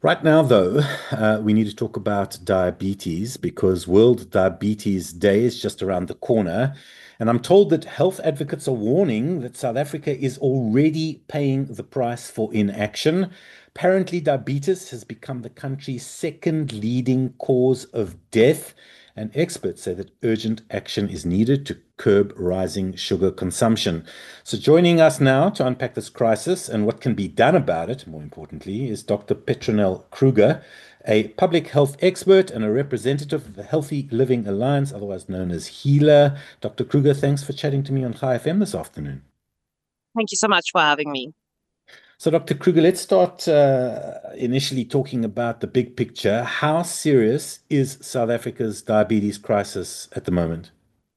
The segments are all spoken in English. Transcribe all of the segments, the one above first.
Right now, though, we need to talk about diabetes because World Diabetes Day is just around the corner. And I'm told that health advocates are warning that South Africa is already paying the price for inaction. Apparently, diabetes has become the country's second leading cause of death, and experts say that urgent action is needed to curb rising sugar consumption. So, joining us now to unpack this crisis and what can be done about it, more importantly, is Dr. Petronel Kruger, a public health expert and a representative of the Healthy Living Alliance, otherwise known as HEALA. Dr. Kruger, thanks for chatting to me on Chai FM this afternoon. Thank you so much for having me. So, Dr. Kruger, let's start initially talking about the big picture. How serious is South Africa's diabetes crisis at the moment?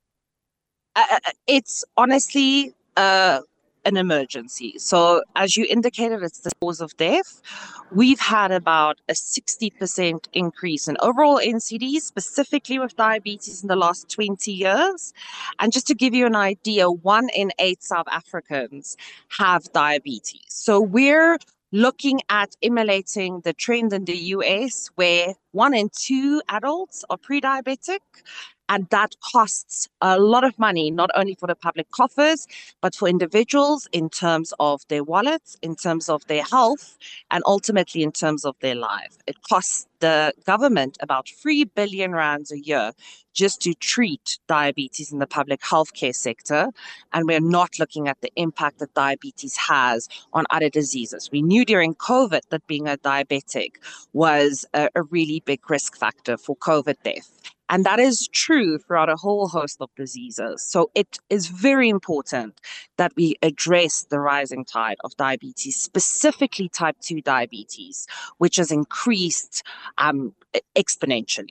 It's honestly an emergency. So, as you indicated, it's the cause of death. We've had about a 60% increase in overall NCDs, specifically with diabetes in the last 20 years. And just to give you an idea, 1 in 8 South Africans have diabetes. So, we're looking at emulating the trend in the US where 1 in 2 adults are pre-diabetic. And that costs a lot of money, not only for the public coffers, but for individuals in terms of their wallets, in terms of their health, and ultimately in terms of their life. It costs the government about 3 billion rands a year just to treat diabetes in the public healthcare sector. And we're not looking at the impact that diabetes has on other diseases. We knew during COVID that being a diabetic was a really big risk factor for COVID death. And that is true throughout a whole host of diseases. So it is very important that we address the rising tide of diabetes, specifically type 2 diabetes, which has increased exponentially.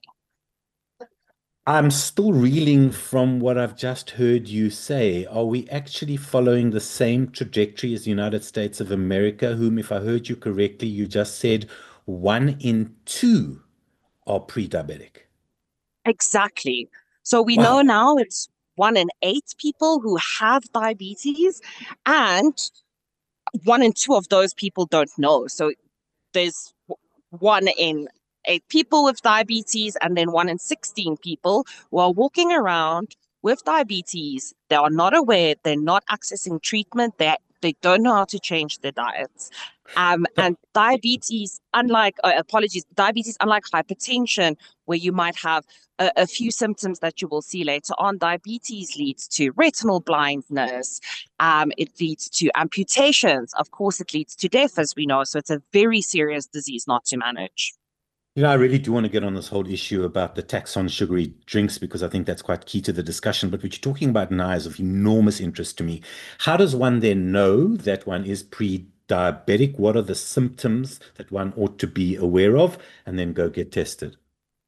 I'm still reeling from what I've just heard you say. Are we actually following the same trajectory as the United States of America, whom, if I heard you correctly, you just said 1 in 2 are pre-diabetic? Exactly. So we know Wow. now it's 1 in 8 people who have diabetes, and 1 in 2 of those people don't know. So there's 1 in 8 people with diabetes, and then 1 in 16 people who are walking around with diabetes. They are not aware, they're not accessing treatment, they don't know how to change their diets. So, And diabetes, diabetes, unlike hypertension, where you might have a few symptoms that you will see later on, diabetes leads to retinal blindness. It leads to amputations. Of course, it leads to death, as we know. So it's a very serious disease not to manage. I really do want to get on this whole issue about the tax on sugary drinks because I think that's quite key to the discussion. But what you're talking about now is of enormous interest to me. How does one then know that one is pre-diabetic? What are the symptoms that one ought to be aware of and then go get tested?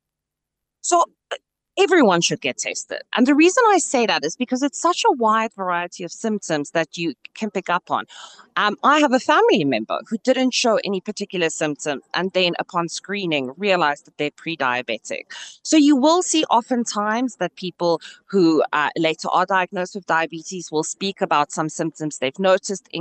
So everyone should get tested. And the reason I say that is because it's such a wide variety of symptoms that you can pick up on. I have a family member who didn't show any particular symptoms and then upon screening realized that they're pre-diabetic. So you will see oftentimes that people who later are diagnosed with diabetes will speak about some symptoms they've noticed: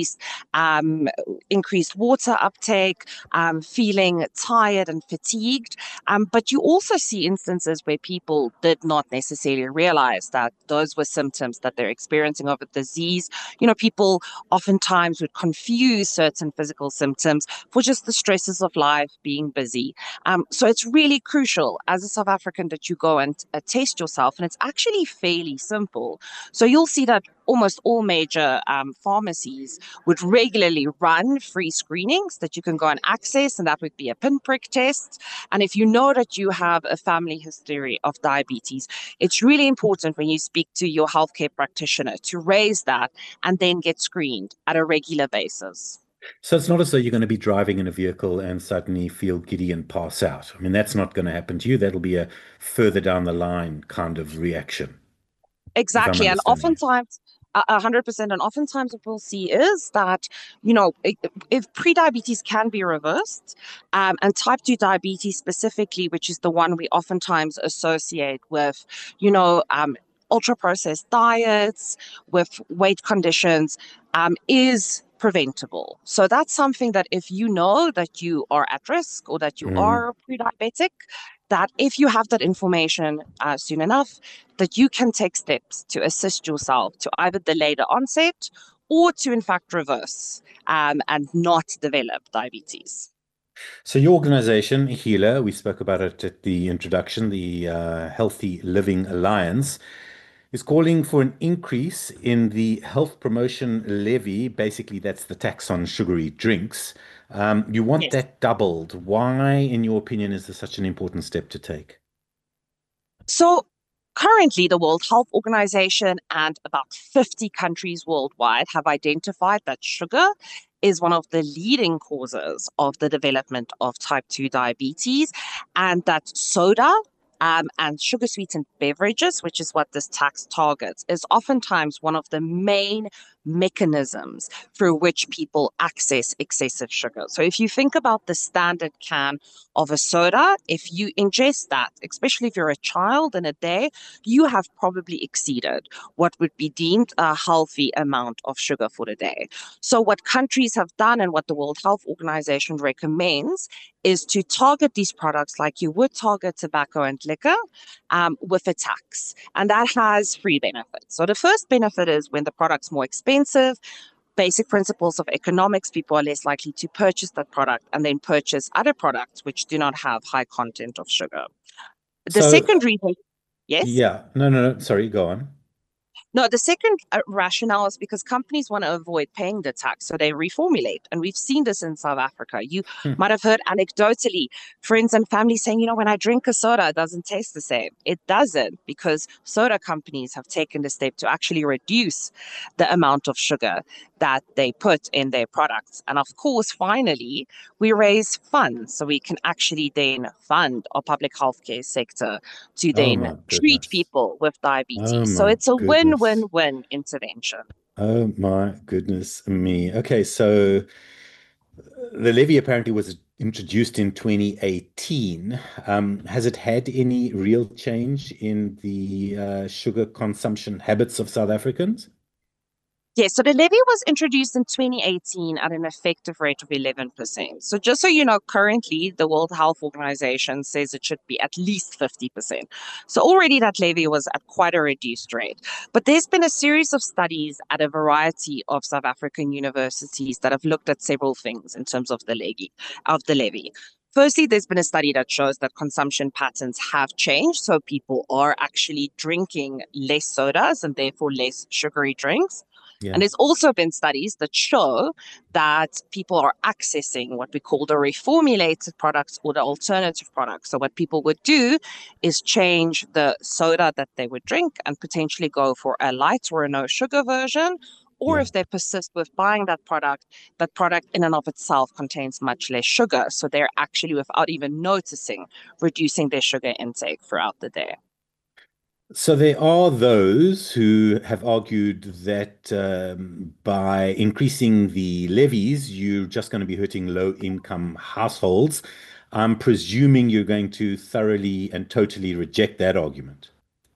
um, increased water uptake, feeling tired and fatigued. But you also see instances where people did not necessarily realize that those were symptoms that they're experiencing of a disease. People oftentimes would confuse certain physical symptoms for just the stresses of life, being busy. So it's really crucial as a South African that you go and test yourself, and it's actually fairly simple. So you'll see that almost all major pharmacies would regularly run free screenings that you can go and access, and that would be a pinprick test. And if you know that you have a family history of diabetes, it's really important when you speak to your healthcare practitioner to raise that and then get screened at a regular basis. So it's not as though you're going to be driving in a vehicle and suddenly feel giddy and pass out. I mean, that's not going to happen to you. That'll be a further down the line kind of reaction, if I'm Exactly. And understanding you. oftentimes, 100%. And oftentimes, what we'll see is that, if pre-diabetes can be reversed, and type 2 diabetes specifically, which is the one we oftentimes associate with, you know, ultra processed diets, with weight conditions, is preventable. So that's something that if you know that you are at risk or that you Mm. are pre-diabetic, that if you have that information soon enough, that you can take steps to assist yourself to either delay the onset or to in fact reverse and not develop diabetes. So your organization, HeLa, we spoke about it at the introduction, the Healthy Living Alliance, is calling for an increase in the health promotion levy. Basically, that's the tax on sugary drinks. You want Yes. that doubled. Why, in your opinion, is this such an important step to take? So currently, the World Health Organization and about 50 countries worldwide have identified that sugar is one of the leading causes of the development of type 2 diabetes, and that soda and sugar sweetened beverages, which is what this tax targets, is oftentimes one of the main mechanisms through which people access excessive sugar. So if you think about the standard can of a soda, if you ingest that, especially if you're a child in a day, you have probably exceeded what would be deemed a healthy amount of sugar for the day. So, what countries have done and what the World Health Organization recommends is to target these products like you would target tobacco and liquor with a tax. And that has three benefits. So, the first benefit is when the product's more expensive, basic principles of economics, people are less likely to purchase that product and then purchase other products which do not have high content of sugar. The So, second reason, yes? yeah, no, sorry, go on. No, the second rationale is because companies want to avoid paying the tax, so they reformulate. And we've seen this in South Africa. You Hmm. might have heard anecdotally friends and family saying, when I drink a soda, it doesn't taste the same. It doesn't, because soda companies have taken the step to actually reduce the amount of sugar that they put in their products. And of course, finally, we raise funds so we can actually then fund our public healthcare sector to Oh then my treat goodness. people with Oh diabetes. So my it's a goodness. win-win-win intervention. Oh my goodness me. Okay, so the levy apparently was introduced in 2018. Has it had any real change in the sugar consumption habits of South Africans? Yes, so the levy was introduced in 2018 at an effective rate of 11%. So just so you know, currently the World Health Organization says it should be at least 50%. So already that levy was at quite a reduced rate. But there's been a series of studies at a variety of South African universities that have looked at several things in terms of the levy. Firstly, there's been a study that shows that consumption patterns have changed. So people are actually drinking less sodas and therefore less sugary drinks. Yeah. And there's also been studies that show that people are accessing what we call the reformulated products or the alternative products. So, what people would do is change the soda that they would drink and potentially go for a light or a no sugar version. Or Yeah. if they persist with buying that product in and of itself contains much less sugar. So, they're actually, without even noticing, reducing their sugar intake throughout the day. So there are those who have argued that by increasing the levies, you're just going to be hurting low-income households. I'm presuming you're going to thoroughly and totally reject that argument.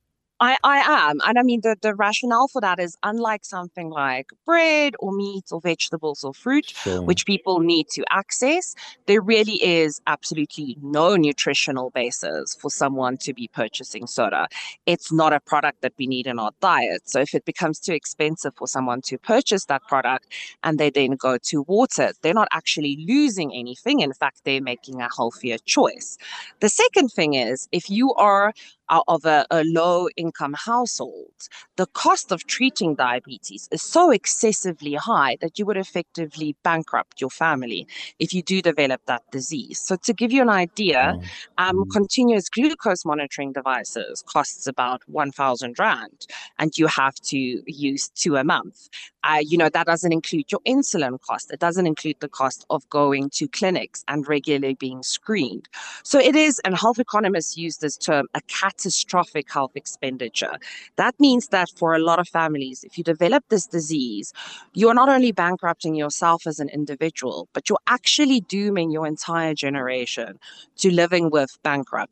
I am. And I mean, the rationale for that is unlike something like bread or meat or vegetables or fruit, Sure. which people need to access, there really is absolutely no nutritional basis for someone to be purchasing soda. It's not a product that we need in our diet. So if it becomes too expensive for someone to purchase that product and they then go to water, they're not actually losing anything. In fact, they're making a healthier choice. The second thing is if you are out of a low income household, the cost of treating diabetes is so excessively high that you would effectively bankrupt your family if you do develop that disease. So, to give you an idea, Wow. Mm. continuous glucose monitoring devices costs about 1,000 Rand, and you have to use two a month. That doesn't include your insulin cost. It doesn't include the cost of going to clinics and regularly being screened. So it is, and health economists use this term, a catastrophic health expenditure. That means that for a lot of families, if you develop this disease, you're not only bankrupting yourself as an individual, but you're actually dooming your entire generation to living with bankruptcy.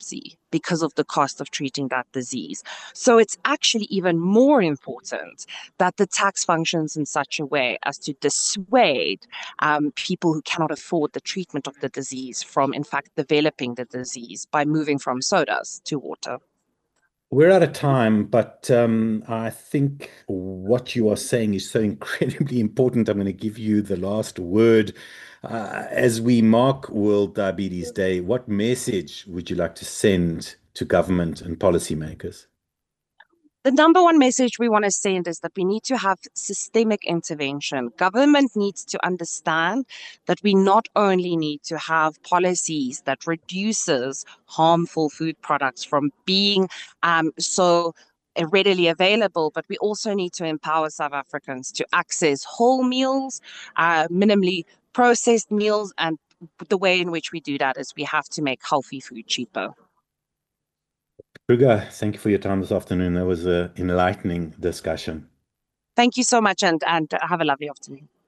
because of the cost of treating that disease. So it's actually even more important that the tax functions in such a way as to dissuade people who cannot afford the treatment of the disease from, in fact, developing the disease by moving from sodas to water. We're out of time, but I think what you are saying is so incredibly important. I'm going to give you the last word. As we mark World Diabetes Day, what message would you like to send to government and policymakers? The number one message we want to send is that we need to have systemic intervention. Government needs to understand that we not only need to have policies that reduces harmful food products from being so readily available, but we also need to empower South Africans to access whole meals, minimally processed meals, and the way in which we do that is we have to make healthy food cheaper. Kruger, thank you for your time this afternoon. That was an enlightening discussion. Thank you so much and have a lovely afternoon.